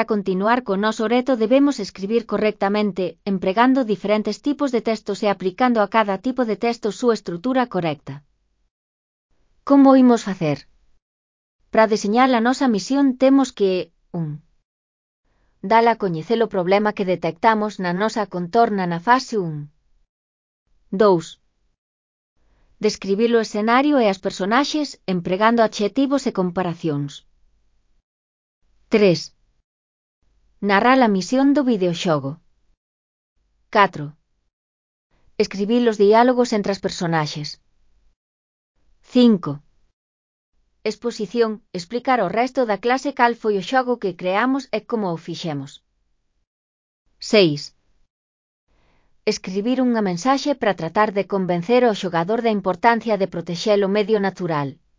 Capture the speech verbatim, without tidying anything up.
Para continuar co noso reto debemos escribir correctamente, empregando diferentes tipos de textos e aplicando a cada tipo de texto súa estrutura correcta. Como imos facer? Para deseñar a nosa misión temos que un Dar a coñecer o problema que detectamos na nosa contorna na fase un. dous Describir o escenario e as personaxes empregando adxetivos e comparacións. tres Narrar a misión do videoxogo. catro Escribir os diálogos entre as personaxes. cinco Exposición, explicar ao resto da clase cal foi o xogo que creamos e como o fixemos. seis Escribir unha mensaxe para tratar de convencer ao xogador da importancia de protexer o medio natural.